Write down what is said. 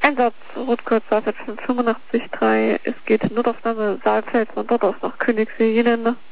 Einsatz, Rotkreuz Saalfeld 585-3, es geht Notaufnahme Saalfeld von dort aus nach Königsee-Jenende.